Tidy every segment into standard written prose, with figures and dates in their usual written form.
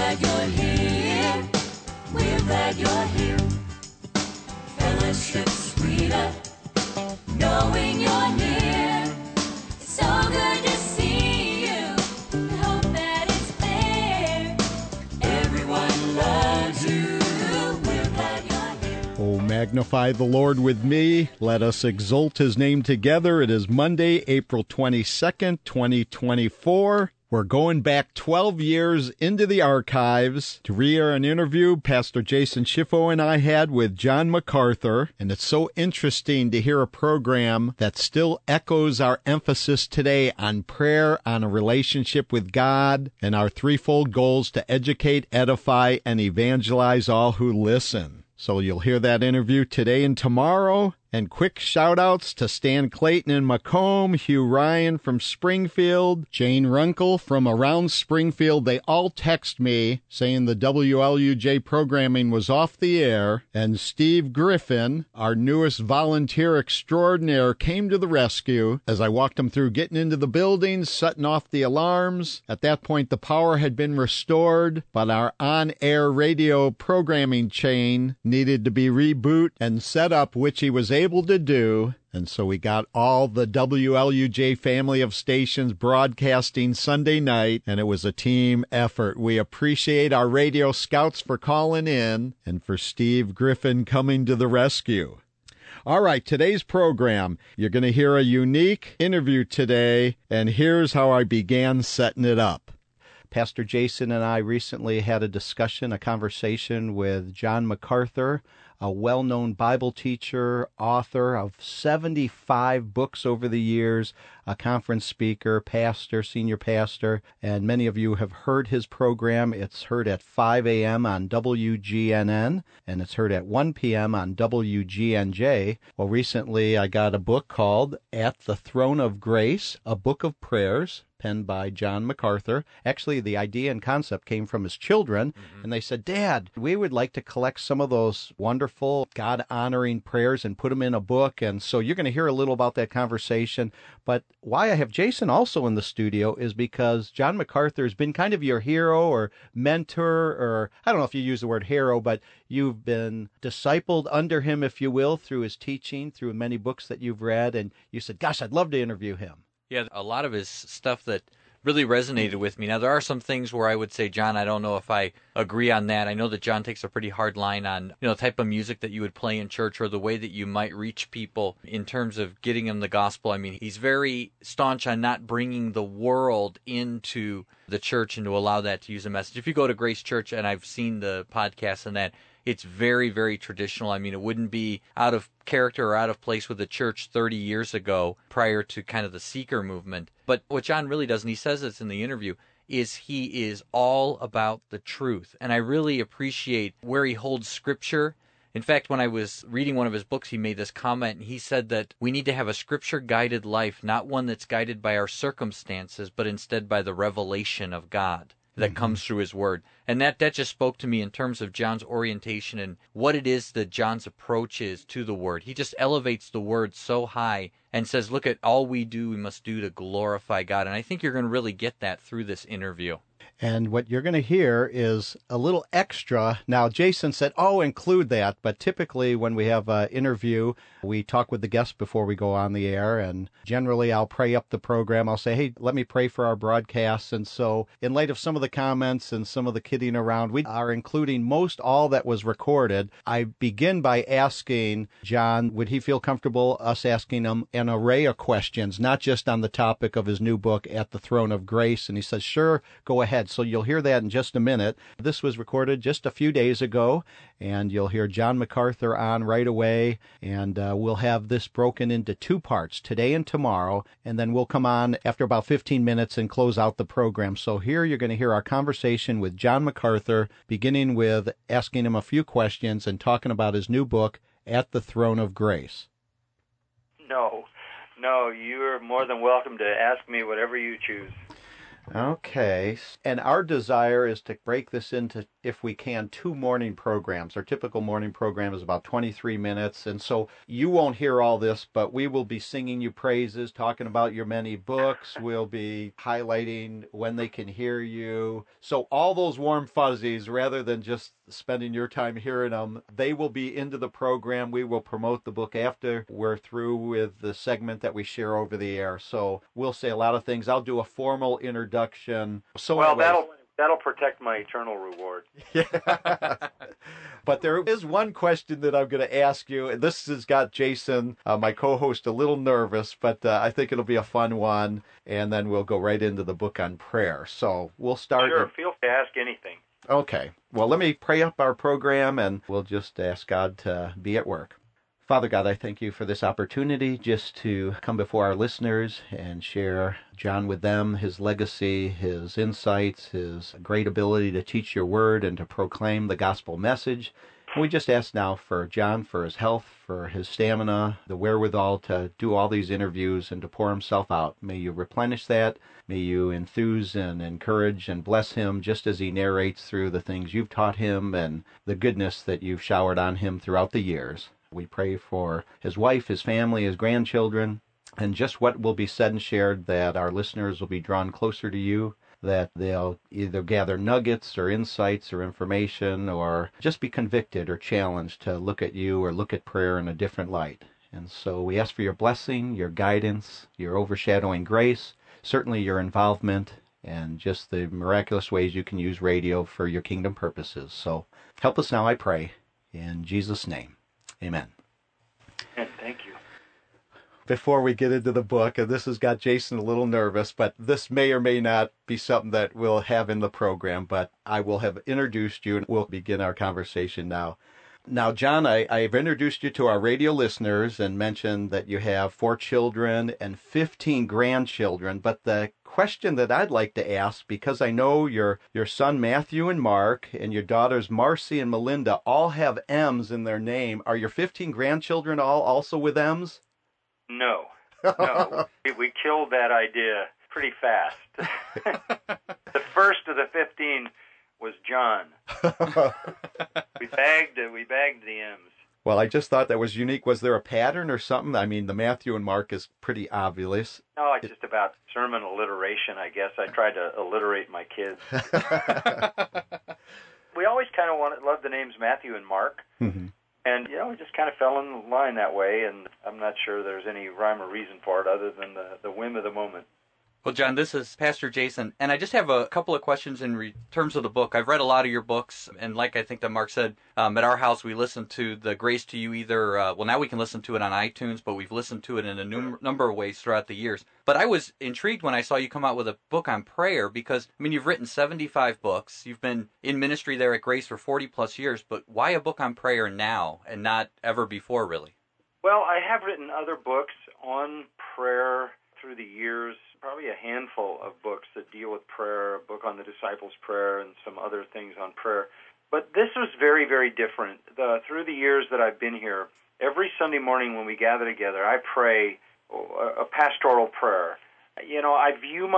glad you're here. We're glad you're here. Fellowship sweeter, knowing you're near. It's so good to see you. We hope that it's fair. Everyone loves you. We're glad you're here. Oh, magnify the Lord with me. Let us exalt his name together. It is Monday, April 22nd, 2024. We're going back 12 years into the archives to re-air an interview Pastor Jason Schiffo and I had with John MacArthur, and it's so interesting to hear a program that still echoes our emphasis today on prayer, on a relationship with God, and our threefold goals to educate, edify, and evangelize all who listen. So you'll hear that interview today and tomorrow. And quick shout-outs to Stan Clayton in Macomb, Hugh Ryan from Springfield, Jane Runkle from around Springfield. They all text me saying the WLUJ programming was off the air. And Steve Griffin, our newest volunteer extraordinaire, came to the rescue as I walked him through getting into the building, setting off the alarms. At that point, the power had been restored, but our on-air radio programming chain needed to be rebooted and set up, which he was able to do, and so we got all the WLUJ family of stations broadcasting Sunday night, and it was a team effort. We appreciate our radio scouts for calling in and for Steve Griffin coming to the rescue. All right, today's program, you're going to hear a unique interview today, and here's how I began setting it up. Pastor Jason and I recently had a conversation with John MacArthur, a well-known Bible teacher, author of 75 books over the years, a conference speaker, pastor, senior pastor, and many of you have heard his program. It's heard at 5 a.m. on WGNN, and it's heard at 1 p.m. on WGNJ. Well, recently I got a book called At the Throne of Grace, a Book of Prayers, penned by John MacArthur. Actually, the idea and concept came from his children, and they said, Dad, we would like to collect some of those wonderful God-honoring prayers and put them in a book. And so you're going to hear a little about that conversation. But why I have Jason also in the studio is because John MacArthur has been kind of your hero or mentor, or I don't know if you use the word hero, but you've been discipled under him, if you will, through his teaching, through many books that you've read. And you said, gosh, I'd love to interview him. Yeah, a lot of his stuff that really resonated with me. Now, there are some things where I would say, John, I don't know if I agree on that. I know that John takes a pretty hard line on, the type of music that you would play in church or the way that you might reach people in terms of getting them the gospel. I mean, he's very staunch on not bringing the world into the church and to allow that to use a message. If you go to Grace Church, and I've seen the podcast and that, it's very, very traditional. I mean, it wouldn't be out of character or out of place with the church 30 years ago prior to kind of the seeker movement. But what John really does, and he says this in the interview, is he is all about the truth. And I really appreciate where he holds Scripture. In fact, when I was reading one of his books, he made this comment, and he said that we need to have a Scripture-guided life, not one that's guided by our circumstances, but instead by the revelation of God that comes through his word. And that just spoke to me in terms of John's orientation and what it is that John's approach is to the word. He just elevates the word so high and says, look at all we must do to glorify God. And I think you're going to really get that through this interview. And what you're going to hear is a little extra. Now, Jason said, include that. But typically when we have an interview, we talk with the guest before we go on the air. And generally, I'll pray up the program. I'll say, hey, let me pray for our broadcasts. And so in light of some of the comments and some of the kidding around, we are including most all that was recorded. I begin by asking John, would he feel comfortable us asking him an array of questions, not just on the topic of his new book, At the Throne of Grace? And he says, sure, go ahead. So you'll hear that in just a minute. This was recorded just a few days ago, and you'll hear John MacArthur on right away. And we'll have this broken into two parts, today and tomorrow, and then we'll come on after about 15 minutes and close out the program. So here you're going to hear our conversation with John MacArthur, beginning with asking him a few questions and talking about his new book, At the Throne of Grace. No, you're more than welcome to ask me whatever you choose. Okay. And our desire is to break this into if we can, 2 morning programs. Our typical morning program is about 23 minutes. And so you won't hear all this, but we will be singing you praises, talking about your many books. We'll be highlighting when they can hear you. So all those warm fuzzies, rather than just spending your time hearing them, they will be into the program. We will promote the book after we're through with the segment that we share over the air. So we'll say a lot of things. I'll do a formal introduction. So Well, anyways, that'll protect my eternal reward. But there is one question that I'm going to ask you. And this has got Jason, my co-host, a little nervous, but I think it'll be a fun one. And then we'll go right into the book on prayer. So we'll start. Sure, feel free to ask anything. Okay. Well, let me pray up our program, and we'll just ask God to be at work. Father God, I thank you for this opportunity just to come before our listeners and share John with them, his legacy, his insights, his great ability to teach your word and to proclaim the gospel message. And we just ask now for John, for his health, for his stamina, the wherewithal to do all these interviews and to pour himself out. May you replenish that. May you enthuse and encourage and bless him just as he narrates through the things you've taught him and the goodness that you've showered on him throughout the years. We pray for his wife, his family, his grandchildren, and just what will be said and shared, that our listeners will be drawn closer to you, that they'll either gather nuggets or insights or information or just be convicted or challenged to look at you or look at prayer in a different light. And so we ask for your blessing, your guidance, your overshadowing grace, certainly your involvement, and just the miraculous ways you can use radio for your kingdom purposes. So help us now, I pray, in Jesus' name. Amen. And thank you. Before we get into the book, and this has got Jason a little nervous, but this may or may not be something that we'll have in the program, but I will have introduced you, and we'll begin our conversation now. Now, John, I've introduced you to our radio listeners and mentioned that you have 4 children and 15 grandchildren, but the question that I'd like to ask, because I know your son Matthew and Mark and your daughters Marcy and Melinda all have M's in their name. Are your 15 grandchildren all also with M's? No. We killed that idea pretty fast. The first of the 15 was John. We bagged the M's. Well, I just thought that was unique. Was there a pattern or something? I mean, the Matthew and Mark is pretty obvious. No, it's just about sermon alliteration, I guess. I tried to alliterate my kids. We always kind of loved the names Matthew and Mark. Mm-hmm. And, we just kind of fell in line that way, and I'm not sure there's any rhyme or reason for it other than the whim of the moment. Well, John, this is Pastor Jason, and I just have a couple of questions in terms of the book. I've read a lot of your books, and like I think that Mark said, at our house we listen to the Grace to You either, now we can listen to it on iTunes, but we've listened to it in a number of ways throughout the years. But I was intrigued when I saw you come out with a book on prayer because, you've written 75 books. You've been in ministry there at Grace for 40-plus years, but why a book on prayer now and not ever before, really? Well, I have written other books on prayer through the years, probably a handful of books that deal with prayer, a book on the disciples' prayer and some other things on prayer. But this was very, very different. Through the years that I've been here, every Sunday morning when we gather together, I pray a pastoral prayer. I view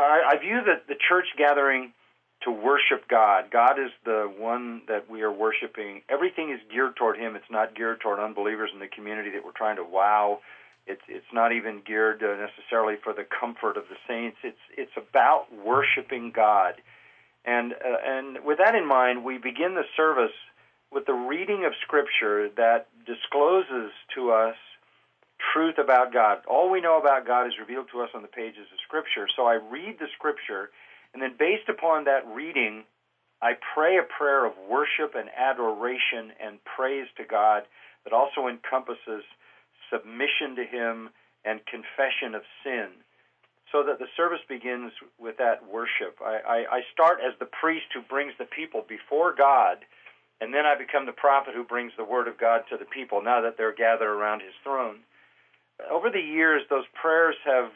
the church gathering to worship God. God is the one that we are worshiping. Everything is geared toward Him. It's not geared toward unbelievers in the community that we're trying to wow. It's not even geared necessarily for the comfort of the saints. It's about worshiping God. And with that in mind, we begin the service with the reading of Scripture that discloses to us truth about God. All we know about God is revealed to us on the pages of Scripture. So I read the Scripture, and then based upon that reading, I pray a prayer of worship and adoration and praise to God that also encompasses submission to Him and confession of sin, so that the service begins with that worship. I start as the priest who brings the people before God, and then I become the prophet who brings the Word of God to the people now that they're gathered around His throne. Over the years, those prayers have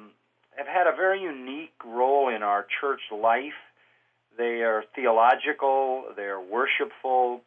had a very unique role in our church life. They are theological, they are worshipful.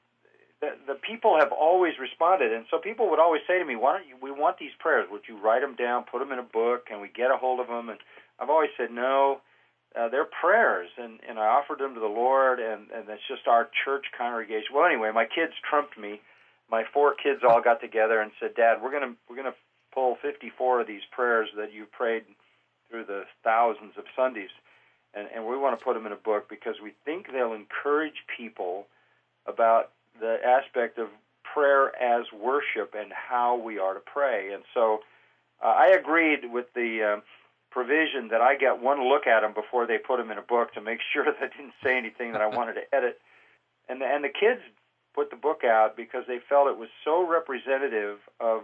The people have always responded, and so people would always say to me, we want these prayers. Would you write them down, put them in a book, can we get a hold of them? And I've always said, no, they're prayers, and I offered them to the Lord, and that's just our church congregation. Well, anyway, my kids trumped me. My 4 kids all got together and said, "Dad, we're gonna pull 54 of these prayers that you prayed through the thousands of Sundays, and we want to put them in a book because we think they'll encourage people about the aspect of prayer as worship and how we are to pray." And so I agreed with the provision that I get one look at them before they put them in a book to make sure that I didn't say anything that I wanted to edit. And the kids put the book out because they felt it was so representative of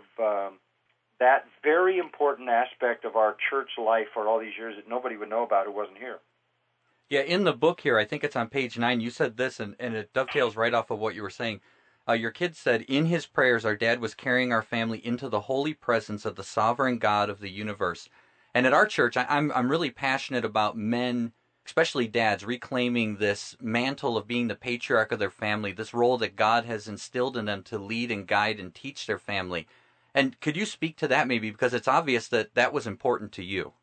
that very important aspect of our church life for all these years that nobody would know about who wasn't here. Yeah, in the book here, I think it's on page 9, you said this, and it dovetails right off of what you were saying. Your kids said, "In his prayers, our dad was carrying our family into the holy presence of the sovereign God of the universe." And at our church, I'm really passionate about men, especially dads, reclaiming this mantle of being the patriarch of their family, this role that God has instilled in them to lead and guide and teach their family. And could you speak to that maybe? Because it's obvious that that was important to you.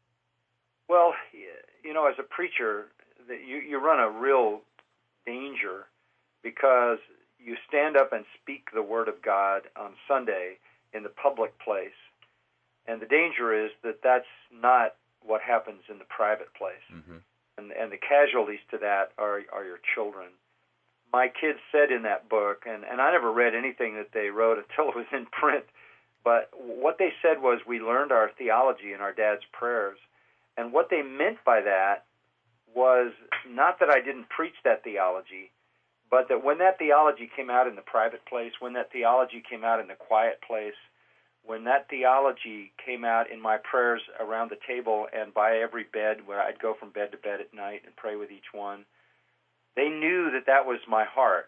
Well, as a preacher, you run a real danger because you stand up and speak the Word of God on Sunday in the public place. And the danger is that that's not what happens in the private place. Mm-hmm. And the casualties to that are your children. My kids said in that book, and I never read anything that they wrote until it was in print, but what they said was we learned our theology in our dad's prayers. And what they meant by that was not that I didn't preach that theology, but that when that theology came out in the private place, when that theology came out in the quiet place, when that theology came out in my prayers around the table and by every bed, where I'd go from bed to bed at night and pray with each one, they knew that that was my heart.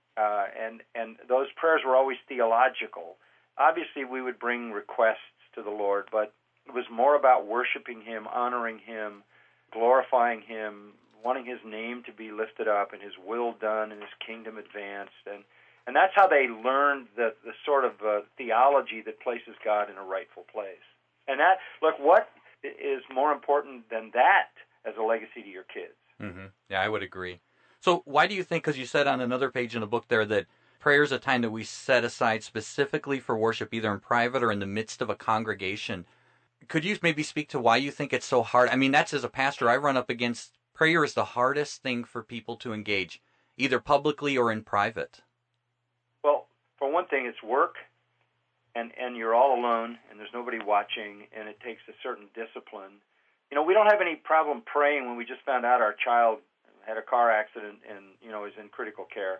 And those prayers were always theological. Obviously, we would bring requests to the Lord, but it was more about worshiping Him, honoring Him, glorifying Him, wanting His name to be lifted up and His will done and His kingdom advanced. And that's how they learned the sort of theology that places God in a rightful place. And that, look, what is more important than that as a legacy to your kids? Mm-hmm. Yeah, I would agree. So why do you think, because you said on another page in the book there that prayer is a time that we set aside specifically for worship, either in private or in the midst of a congregation. Could you maybe speak to why you think it's so hard? I mean, that's as a pastor, I run up against prayer is the hardest thing for people to engage, either publicly or in private. Well, for one thing, it's work, and you're all alone, and there's nobody watching, and it takes a certain discipline. We don't have any problem praying when we just found out our child had a car accident and, is in critical care.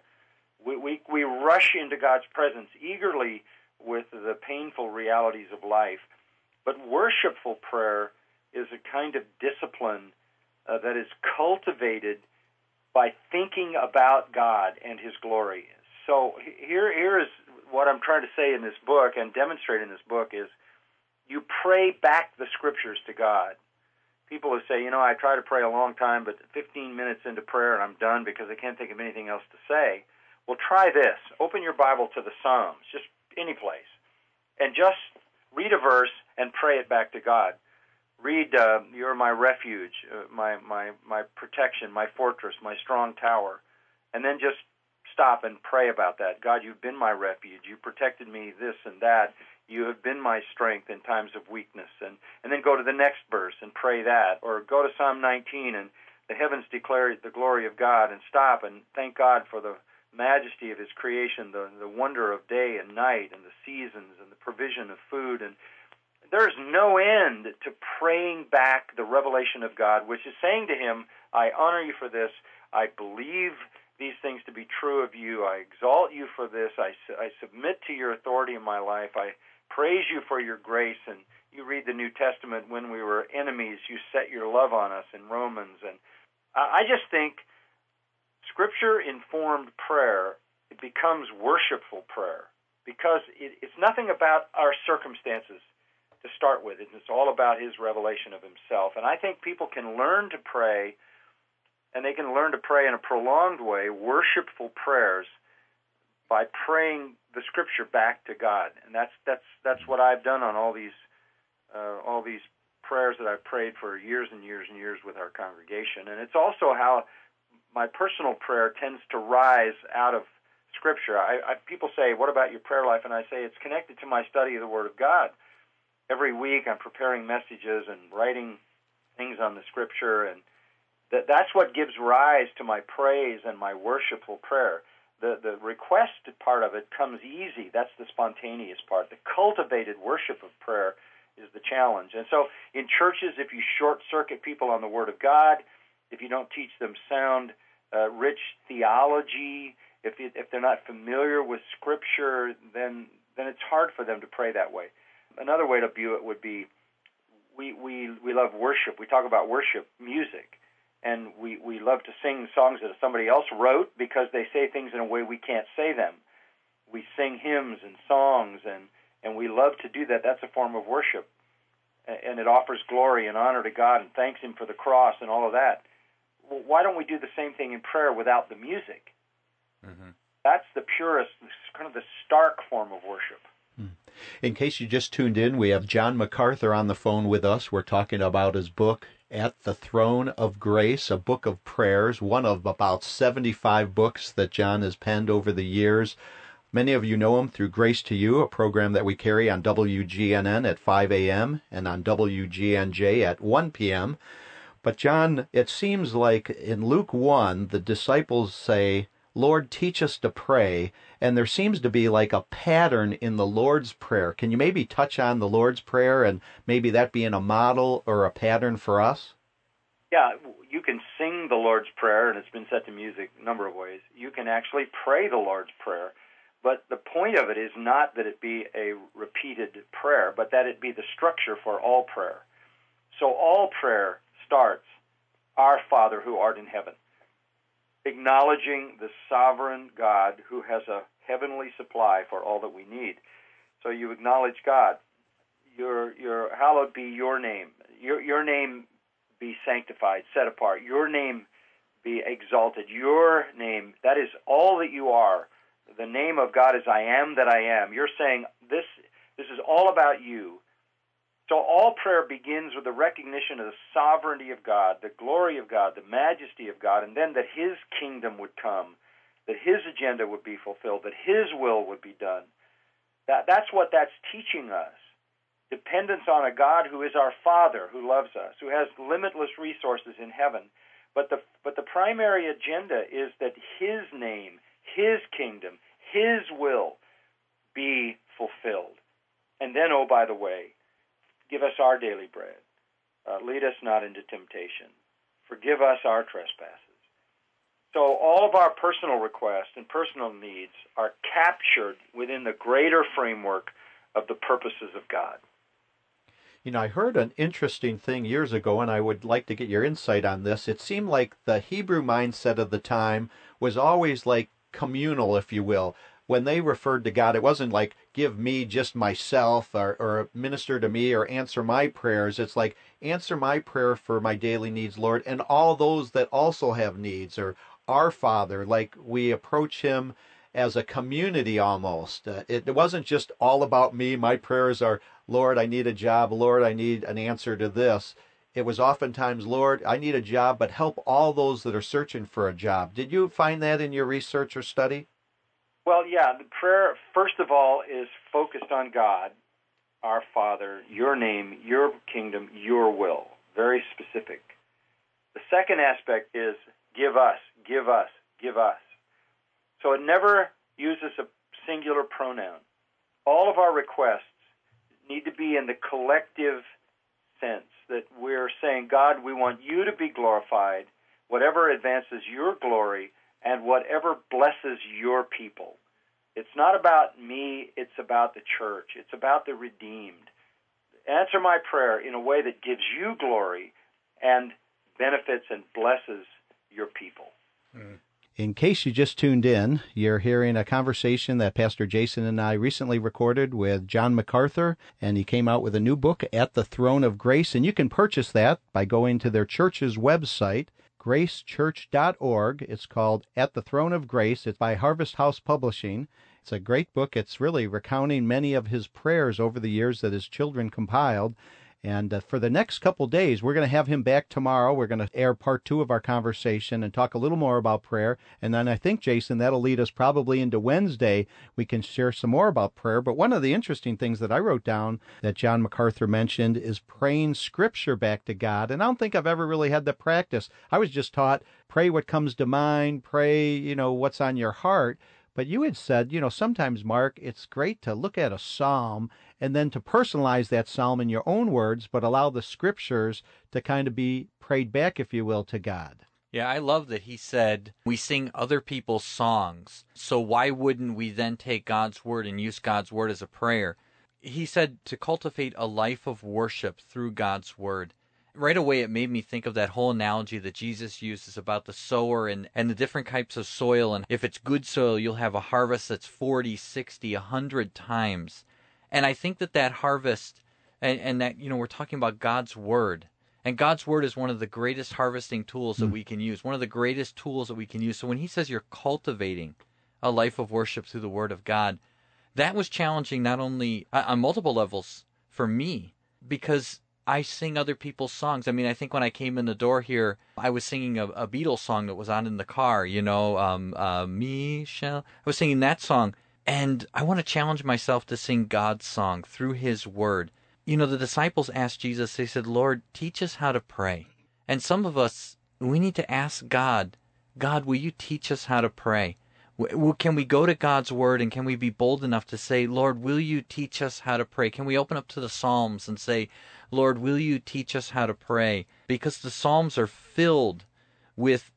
We rush into God's presence eagerly with the painful realities of life. But worshipful prayer is a kind of discipline that is cultivated by thinking about God and His glory. So here is what I'm trying to say in this book and demonstrate in this book is you pray back the Scriptures to God. People who say, I try to pray a long time, but 15 minutes into prayer and I'm done because I can't think of anything else to say. Well, try this. Open your Bible to the Psalms, just any place, and just read a verse and pray it back to God. Read, "You're my refuge, my protection, my fortress, my strong tower," and then just stop and pray about that. God, you've been my refuge. You protected me this and that. You have been my strength in times of weakness. And then go to the next verse and pray that. Or go to Psalm 19 and the heavens declare the glory of God, and stop and thank God for the majesty of His creation, the wonder of day and night and the seasons and the provision of food. And there's no end to praying back the revelation of God, which is saying to Him, I honor you for this. I believe these things to be true of you. I exalt you for this. I submit to your authority in my life. I praise you for your grace. And you read the New Testament, when we were enemies, you set your love on us in Romans. And I just think Scripture-informed prayer, it becomes worshipful prayer because it's nothing about our circumstances to start with. It's all about His revelation of Himself. And I think people can learn to pray, and they can learn to pray in a prolonged way, worshipful prayers, by praying the Scripture back to God. And that's what I've done on all these prayers that I've prayed for years and years and years with our congregation. And it's also how my personal prayer tends to rise out of Scripture. People say, what about your prayer life? And I say, it's connected to my study of the Word of God. Every week I'm preparing messages and writing things on the Scripture, and that's what gives rise to my praise and my worshipful prayer. The requested part of it comes easy. That's the spontaneous part. The cultivated worship of prayer is the challenge. And so in churches, if you short-circuit people on the Word of God, if you don't teach them sound, rich theology, if they're not familiar with Scripture, then it's hard for them to pray that way. Another way to view it would be we love worship. We talk about worship music. And we love to sing songs that somebody else wrote because they say things in a way we can't say them. We sing hymns and songs, and we love to do that. That's a form of worship. And it offers glory and honor to God and thanks Him for the cross and all of that. Well, why don't we do the same thing in prayer without the music? Mm-hmm. That's the purest, kind of the stark form of worship. In case you just tuned in, we have John MacArthur on the phone with us. We're talking about his book, At the Throne of Grace, a book of prayers, one of about 75 books that John has penned over the years. Many of you know him through Grace to You, a program that we carry on WGNN at 5 a.m. and on WGNJ at 1 p.m. But John, it seems like in Luke 1, the disciples say, Lord, teach us to pray, and there seems to be like a pattern in the Lord's Prayer. Can you maybe touch on the Lord's Prayer and maybe that being a model or a pattern for us? Yeah, you can sing the Lord's Prayer, and it's been set to music a number of ways. You can actually pray the Lord's Prayer, but the point of it is not that it be a repeated prayer, but that it be the structure for all prayer. So all prayer starts, Our Father who art in heaven, acknowledging the sovereign God who has a heavenly supply for all that we need. So you acknowledge God. Your hallowed be your name. Your name be sanctified, set apart. Your name be exalted. Your name, that is all that you are. The name of God is I am that I am. You're saying this is all about you. So all prayer begins with the recognition of the sovereignty of God, the glory of God, the majesty of God, and then that His kingdom would come, that His agenda would be fulfilled, that His will would be done. That's what that's teaching us. Dependence on a God who is our Father, who loves us, who has limitless resources in heaven. But the primary agenda is that His name, His kingdom, His will be fulfilled. And then, oh, by the way, give us our daily bread. Lead us not into temptation. Forgive us our trespasses. So all of our personal requests and personal needs are captured within the greater framework of the purposes of God. You know, I heard an interesting thing years ago, and I would like to get your insight on this. It seemed like the Hebrew mindset of the time was always like communal, if you will. When they referred to God, it wasn't like, give me just myself or minister to me or answer my prayers. It's like, answer my prayer for my daily needs, Lord, and all those that also have needs, or our Father, like we approach Him as a community almost. It wasn't just all about me. My prayers are, Lord, I need a job. Lord, I need an answer to this. It was oftentimes, Lord, I need a job, but help all those that are searching for a job. Did you find that in your research or study? Well, yeah, the prayer, first of all, is focused on God, our Father, your name, your kingdom, your will. Very specific. The second aspect is give us, give us, give us. So it never uses a singular pronoun. All of our requests need to be in the collective sense that we're saying, God, we want you to be glorified, whatever advances your glory, and whatever blesses your people. It's not about me, it's about the church. It's about the redeemed. Answer my prayer in a way that gives you glory and benefits and blesses your people. In case you just tuned in, you're hearing a conversation that Pastor Jason and I recently recorded with John MacArthur, and he came out with a new book, At the Throne of Grace, and you can purchase that by going to their church's website, gracechurch.org. It's called At the Throne of Grace. It's by Harvest House Publishing. It's a great book. It's really recounting many of his prayers over the years that his children compiled. And for the next couple days, we're going to have him back tomorrow. We're going to air part 2 of our conversation and talk a little more about prayer. And then I think, Jason, that'll lead us probably into Wednesday. We can share some more about prayer. But one of the interesting things that I wrote down that John MacArthur mentioned is praying Scripture back to God. And I don't think I've ever really had the practice. I was just taught, pray what comes to mind, pray, what's on your heart. But you had said, sometimes, Mark, it's great to look at a psalm and then to personalize that psalm in your own words, but allow the Scriptures to kind of be prayed back, if you will, to God. Yeah, I love that he said we sing other people's songs, so why wouldn't we then take God's Word and use God's Word as a prayer? He said to cultivate a life of worship through God's Word. Right away, it made me think of that whole analogy that Jesus uses about the sower and the different types of soil. And if it's good soil, you'll have a harvest that's 40, 60, 100 times. And I think that harvest, and that, we're talking about God's Word. And God's Word is one of the greatest harvesting tools that we can use, one of the greatest tools that we can use. So when he says you're cultivating a life of worship through the Word of God, that was challenging not only on multiple levels for me, because I sing other people's songs. I mean, I think when I came in the door here, I was singing a Beatles song that was on in the car, Michelle. I was singing that song, and I want to challenge myself to sing God's song through his Word. The disciples asked Jesus, they said, Lord, teach us how to pray. And some of us, we need to ask God, will you teach us how to pray? Can we go to God's Word and can we be bold enough to say, Lord, will you teach us how to pray? Can we open up to the Psalms and say, Lord, will you teach us how to pray? Because the Psalms are filled with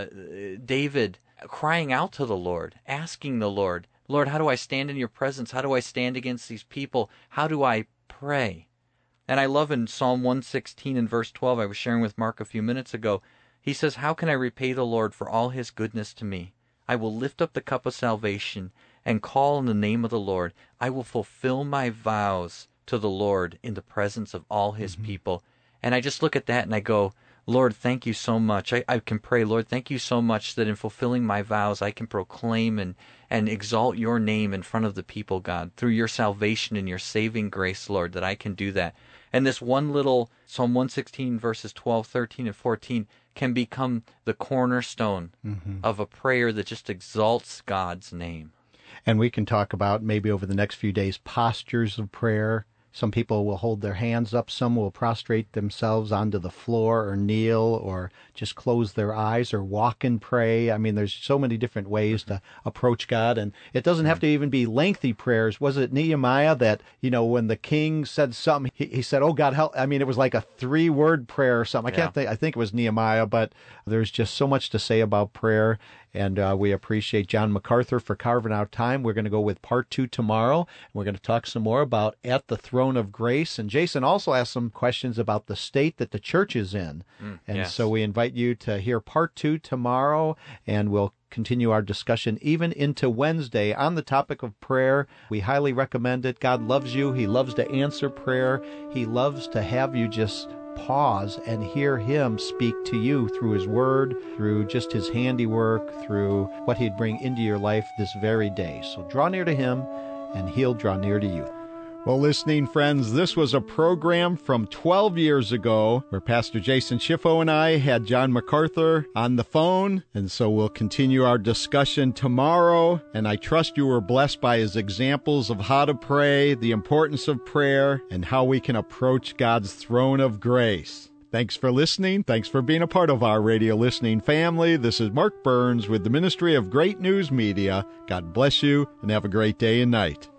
David crying out to the Lord, asking the Lord, Lord, how do I stand in your presence? How do I stand against these people? How do I pray? And I love in Psalm 116 and verse 12, I was sharing with Mark a few minutes ago, he says, how can I repay the Lord for all his goodness to me? I will lift up the cup of salvation and call on the name of the Lord. I will fulfill my vows to the Lord in the presence of all his people. And I just look at that and I go, Lord, thank you so much. I can pray, Lord, thank you so much that in fulfilling my vows, I can proclaim and exalt your name in front of the people, God, through your salvation and your saving grace, Lord, that I can do that. And this one little Psalm 116 verses 12, 13, and 14 can become the cornerstone of a prayer that just exalts God's name. And we can talk about maybe over the next few days postures of prayer. Some people will hold their hands up. Some will prostrate themselves onto the floor or kneel or just close their eyes or walk and pray. I mean, there's so many different ways to approach God. And it doesn't have to even be lengthy prayers. Was it Nehemiah that, when the king said something, he said, oh, God, help. I mean, it was like a 3-word prayer or something. I think it was Nehemiah, but there's just so much to say about prayer. And we appreciate John MacArthur for carving out time. We're going to go with part 2 tomorrow. We're going to talk some more about At the Throne of Grace. And Jason also asked some questions about the state that the church is in. So we invite you to hear part 2 tomorrow, and we'll continue our discussion even into Wednesday on the topic of prayer. We highly recommend it. God loves you. He loves to answer prayer. He loves to have you just pause and hear him speak to you through his word, through just his handiwork, through what he'd bring into your life this very day. So draw near to him, and he'll draw near to you. Well, listening friends, this was a program from 12 years ago where Pastor Jason Schiffo and I had John MacArthur on the phone, and so we'll continue our discussion tomorrow, and I trust you were blessed by his examples of how to pray, the importance of prayer, and how we can approach God's throne of grace. Thanks for listening. Thanks for being a part of our radio listening family. This is Mark Burns with the Ministry of Great News Media. God bless you, and have a great day and night.